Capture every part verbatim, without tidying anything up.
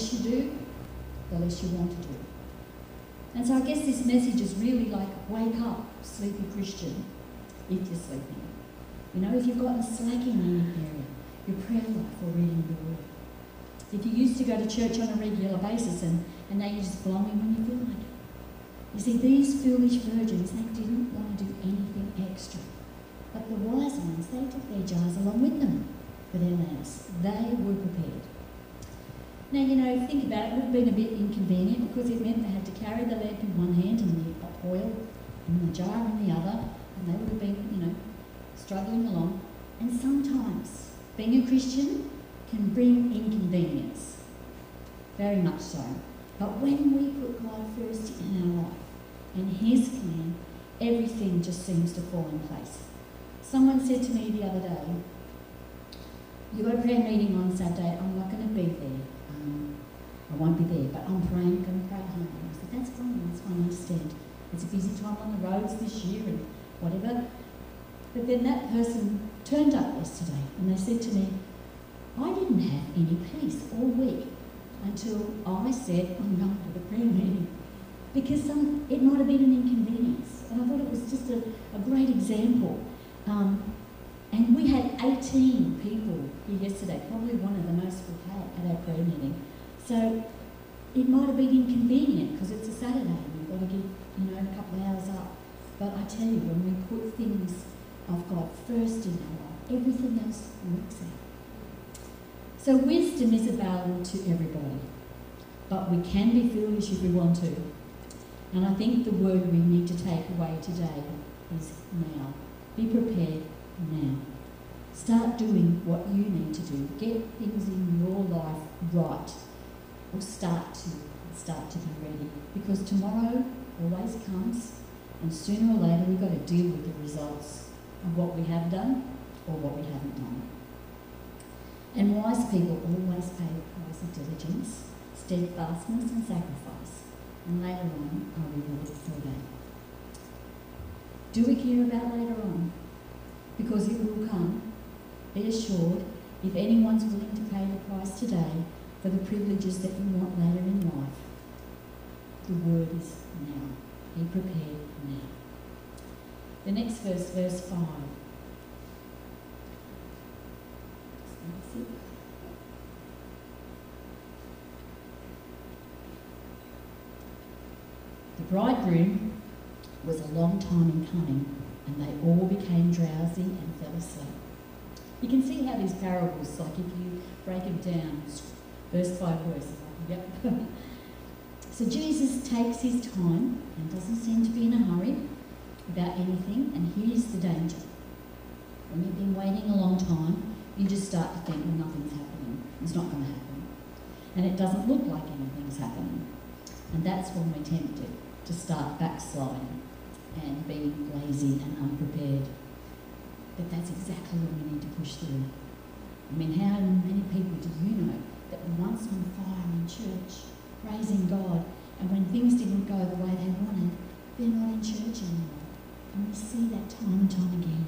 less you do, the less you want to do. And so I guess this message is really like, wake up, sleepy Christian, if you're sleeping. You know, if you've gotten slacking in any area, your prayer life or reading the Word. If you used to go to church on a regular basis and, and now you're just blowing when you feel like it. You see, these foolish virgins, they didn't want to do anything extra. But the wise ones, they took their jars along with them for their lamps. They were prepared. Now, you know, think about it, it would have been a bit inconvenient because it meant they had to carry the lamp in one hand and the oil in the jar in the other, and they would have been, you know, struggling along. And sometimes being a Christian can bring inconvenience, very much so. But when we put God first in our life and His plan, everything just seems to fall in place. Someone said to me the other day, "You've got a prayer meeting on Saturday, I'm not going to be there. Um, I won't be there, but I'm praying, going to pray at home." And I said, "That's fine, that's fine, I understand. It's a busy time on the roads this year and whatever." But then that person turned up yesterday and they said to me, "I didn't have any peace all week until I said I'm going to the prayer meeting." Because some, it might have been an inconvenience. And I thought it was just a, a great example. Um, and we had eighteen people here yesterday, probably one of the most we've had at our prayer meeting. So it might have been inconvenient because it's a Saturday and we've got to get, you know, a couple of hours up. But I tell you, when we put things of God first in our life, everything else works out. So wisdom is available to everybody, but we can be foolish if we want to. And I think the word we need to take away today is now. Be prepared now. Start doing what you need to do. Get things in your life right, or start to start to be ready, because tomorrow always comes, and sooner or later we've got to deal with the results of what we have done or what we haven't done. And wise people always pay the price of diligence, steadfastness and sacrifice, and later on are rewarded for that. Do we care about later on? Because it will come. Be assured, if anyone's willing to pay the price today for the privileges that you want later in life, the word is now. Be prepared now. The next verse, verse five. The bridegroom was a long time in coming, and they all became drowsy and fell asleep. You can see how these parables, like if you break them down, verse by verse, like, yep. So Jesus takes his time and doesn't seem to be in a hurry about anything, and here's the danger. When you've been waiting a long time, you just start to think, well, nothing's happening. It's not going to happen. And it doesn't look like anything's happening. And that's when we're tempted to start backsliding and being lazy and unprepared. But that's exactly when we need to push through. I mean, how many people do you know that were once on fire in church, praising God, and when things didn't go the way they wanted, they're not in church anymore? And we see that time and time again.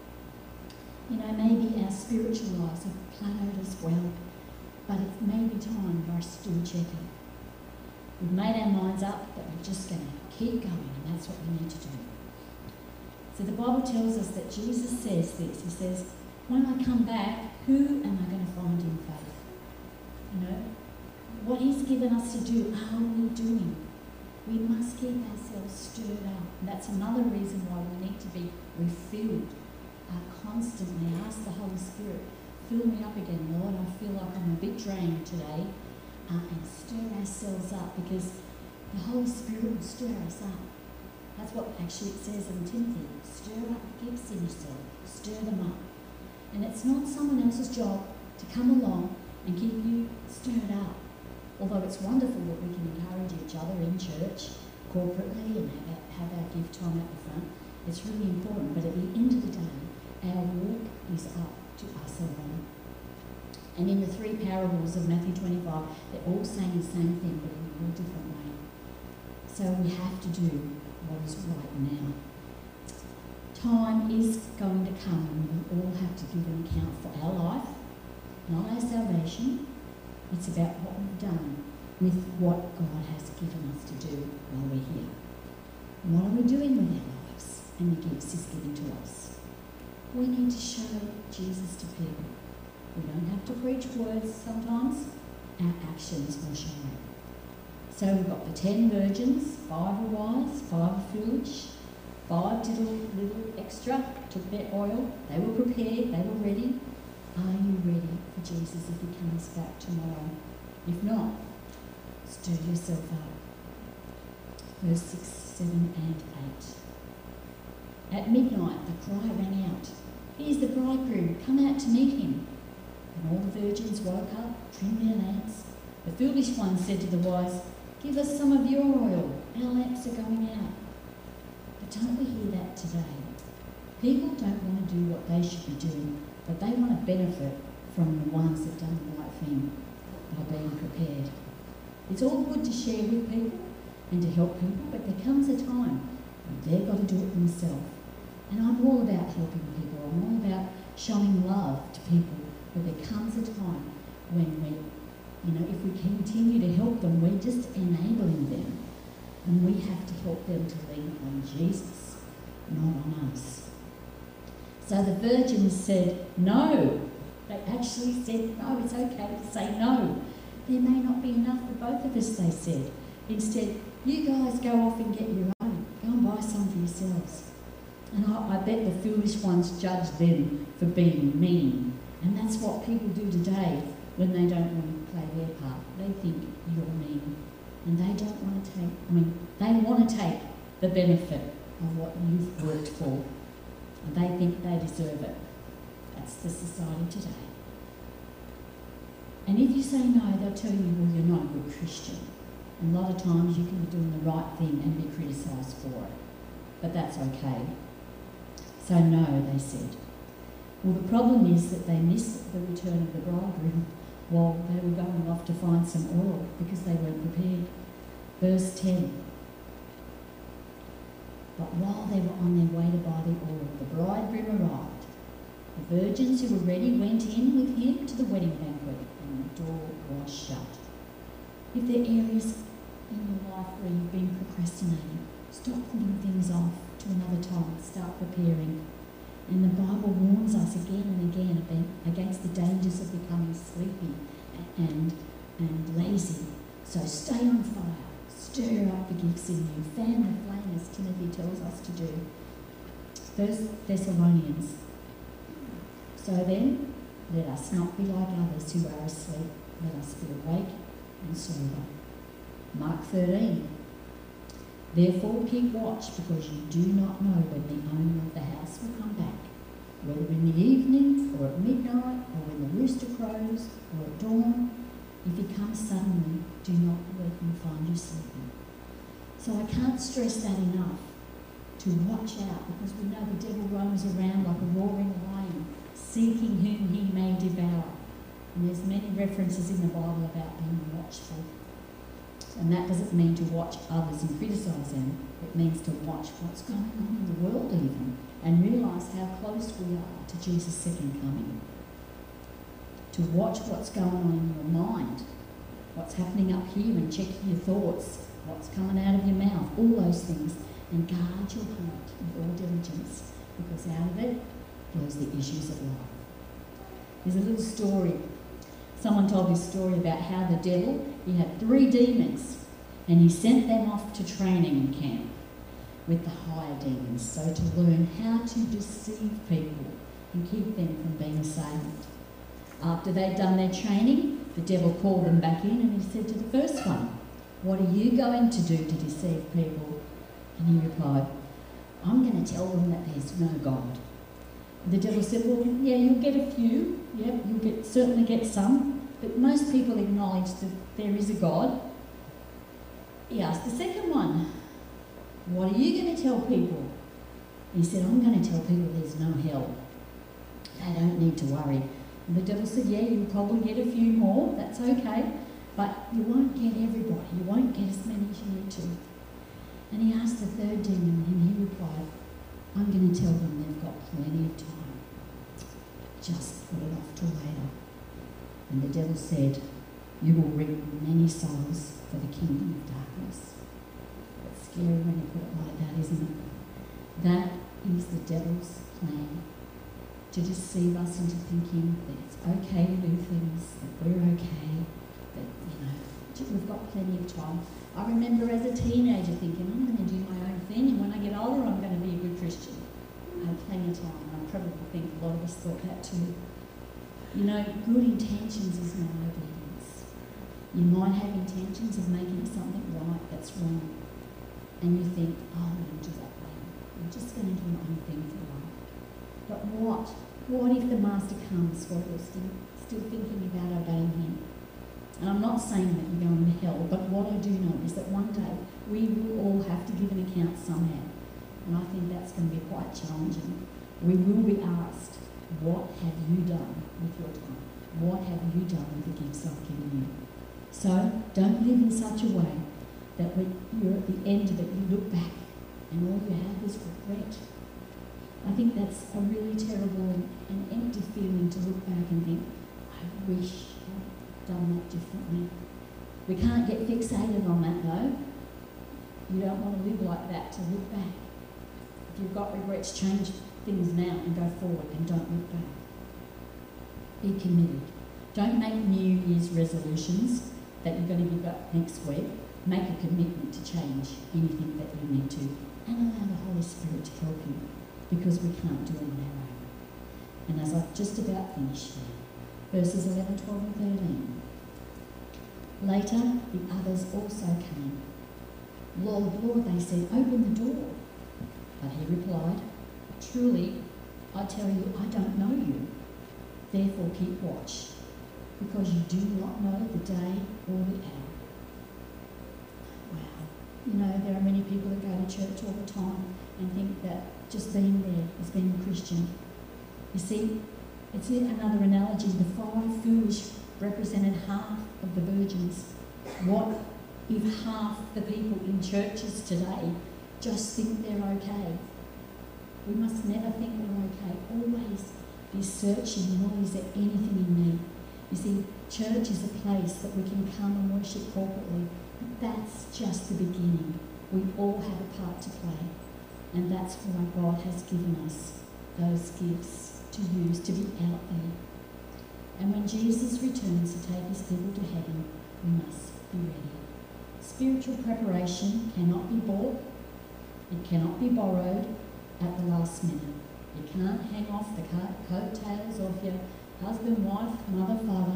You know, maybe our spiritual lives have plateaued as well, but it may be time for us to do a check-in. We've made our minds up that we're just going to keep going, and that's what we need to do. So the Bible tells us that Jesus says this. He says, when I come back, who am I going to find in faith? You know, what he's given us to do, are we doing? We must keep ourselves stirred up. And that's another reason why we need to be refilled uh, constantly. Ask the Holy Spirit, fill me up again, Lord. I feel like I'm a bit drained today. Uh, and stir ourselves up, because the Holy Spirit will stir us up. That's what actually it says in Timothy. Stir up the gifts in yourself. Stir them up. And it's not someone else's job to come along and keep you stirred up. Although it's wonderful that we can encourage each other in church, corporately, and have our, have our gift time at the front. It's really important. But at the end of the day, our walk is up to us alone. And in the three parables of Matthew twenty-five, they're all saying the same thing, but in a very different way. So we have to do what is right now. Time is going to come when we all have to give an account for our life, not our salvation, It's about what we've done with what God has given us to do while we're here. And what are we doing with our lives and the gifts He's given to us? We need to show Jesus to people. We don't have to preach words sometimes. Our actions will show it. So we've got the ten virgins, five are wise, five are foolish, five did a little extra, took their oil, they were prepared, they were ready. Are you ready for Jesus if He comes back tomorrow? If not, stir yourself up. Verse six, seven and eight. At midnight the cry rang out, "Here's the bridegroom, come out to meet him." And all the virgins woke up, trimmed their lamps. The foolish ones said to the wise, "Give us some of your oil, our lamps are going out." But don't we hear that today? People don't want to do what they should be doing, but they want to benefit from the ones that done the right thing, by being prepared. It's all good to share with people and to help people, but there comes a time when they've got to do it themselves. And I'm all about helping people. I'm all about showing love to people, but there comes a time when we, you know, if we continue to help them, we're just enabling them. And we have to help them to lean on Jesus, not on us. So the virgins said no. They actually said no. It's okay to say no. There may not be enough for both of us, they said. Instead, you guys go off and get your own. Go and buy some for yourselves. And I, I bet the foolish ones judge them for being mean. And that's what people do today when they don't want to play their part. They think you're mean. And they don't want to take, I mean, they want to take the benefit of what you've worked for. And they think they deserve it. That's the society today. And if you say no, they'll tell you, well, you're not a good Christian. And a lot of times you can be doing the right thing and be criticised for it. But that's okay. So no, they said. Well, the problem is that they missed the return of the bridegroom while they were going off to find some oil because they weren't prepared. Verse ten. But while they were on their way to buy the oil, the bridegroom arrived. The virgins who were ready went in with him to the wedding banquet, and the door was shut. If there are areas in your life where you've been procrastinating, stop putting things off to another time. Start preparing. And the Bible warns us again and again against the dangers of becoming sleepy and, and lazy. So stay on fire. Stir up the gifts in you. Fan the flame, as Timothy tells us to do. First Thessalonians. So then, let us not be like others who are asleep. Let us be awake and sober. Mark thirteen. Therefore keep watch, because you do not know when the owner of the house will come back, whether in the evening or at midnight or when the rooster crows or at dawn. If he comes suddenly, do not let him find you sleeping. So I can't stress that enough, to watch out, because we know the devil roams around like a roaring lion, seeking whom he may devour. And there's many references in the Bible about being watchful. And that doesn't mean to watch others and criticise them. It means to watch what's going on in the world even, and realise how close we are to Jesus' second coming. To watch what's going on in your mind, what's happening up here, and check your thoughts, what's coming out of your mouth, all those things, and guard your heart with all diligence, because out of it flows the issues of life. There's a little story. Someone told this story about how the devil, he had three demons, and he sent them off to training camp with the higher demons, so to learn how to deceive people and keep them from being saved. After they'd done their training, the devil called them back in and he said to the first one, "What are you going to do to deceive people?" And he replied, "I'm going to tell them that there's no God." The devil said, "Well, yeah, you'll get a few. Yep, you'll get, certainly get some. But most people acknowledge that there is a God." He asked the second one, "What are you going to tell people?" He said, "I'm going to tell people there's no hell. They don't need to worry." And the devil said, "Yeah, you'll probably get a few more. That's okay. But you won't get everybody. You won't get as many as you need to." And he asked the third demon, and he replied, "I'm going to tell them they've got plenty of time. Just put it off till later." And the devil said, You will reap many souls for the kingdom of darkness. It's scary when you put it like that, isn't it? That is the devil's plan, to deceive us into thinking that it's okay to do things, that we're okay, that, you know, we've got plenty of time. I remember as a teenager thinking, I'm going to do my own thing, and when I get older, I'm going to be a good Christian. I had plenty of time, and I probably think a lot of us thought that too. You know, good intentions is not obedience. You might have intentions of making something right that's wrong, and you think, oh, I'm going to do that later. I'm just going to do my own thing for a while. But what? What if the master comes while you're still, still thinking about obeying him? And I'm not saying that you're going to hell, but what I do know is that one day we will all have to give an account somehow. And I think that's going to be quite challenging. We will be asked, what have you done with your time? What have you done with the gifts I've given you? So don't live in such a way that when you're at the end of it, you look back and all you have is regret. I think that's a really terrible and empty feeling, to look back and think, I wish I'd done that differently. We can't get fixated on that though. You don't want to live like that, to look back. If you've got regrets, change things now and go forward, and don't look back. Be committed. Don't make New Year's resolutions that you're going to give up next week. Make a commitment to change anything that you need to, and allow the Holy Spirit to help you, because we can't do it on our own. And as I've just about finished there, verses eleven, twelve and thirteen. Later, the others also came. Lord, Lord, they said, open the door. But he replied, truly, I tell you, I don't know you. Therefore keep watch, because you do not know the day or the hour. Wow. You know, there are many people that go to church all the time and think that just being there is being a Christian. You see, it's another analogy. The five foolish represented half of the virgins. What if half the people in churches today just think they're okay? We must never think we're okay. Always be searching, Lord, is there anything in me? You see, church is a place that we can come and worship corporately. But that's just the beginning. We all have a part to play. And that's why God has given us those gifts to use, to be out there. And when Jesus returns to take his people to heaven, we must be ready. Spiritual preparation cannot be bought. It cannot be borrowed at the last minute. You can't hang off the coattails of your husband, wife, mother, father.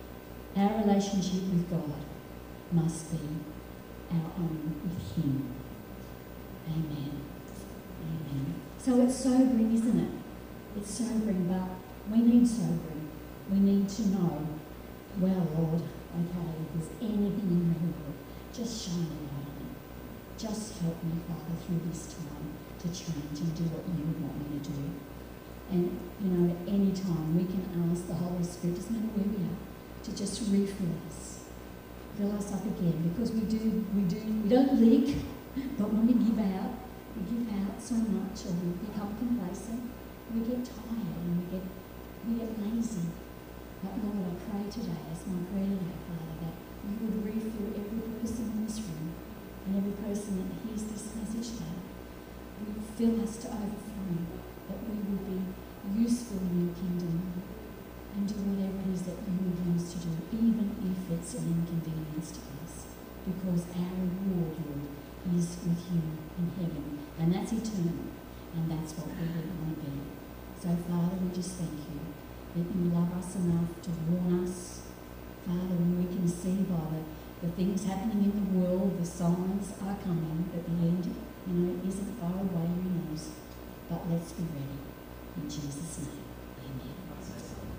Our relationship with God must be our own with him. Amen. Amen. So it's sobering, isn't it? It's sobering, but we need sobering. We need to know, well, Lord, okay, if there's anything in me, Lord, just shine a light on it. Just help me, Father, through this time to change and do what you would want me to do. And, you know, at any time we can ask the Holy Spirit, doesn't matter where we are, to just refill us. Fill us up again, because we do, we do, we don't leak, but when we give out, we give out so much, or we become complacent, we get tired and we get, we get lazy. But Lord, I pray today, as my prayer today, Father, that you would refill every person in this room and every person that hears this message today. You would fill us to overflowing, that we would be useful in your kingdom and do whatever it is that you would use to do, even if it's an inconvenience to us, because our reward, Lord, is with you in heaven, and that's eternal, and that's what we really want to be. So, Father, we just thank you that you love us enough to warn us. Father, when we can see by the, the things happening in the world, the signs are coming, that the end, you know, isn't far away, who knows. But let's be ready. In Jesus' name.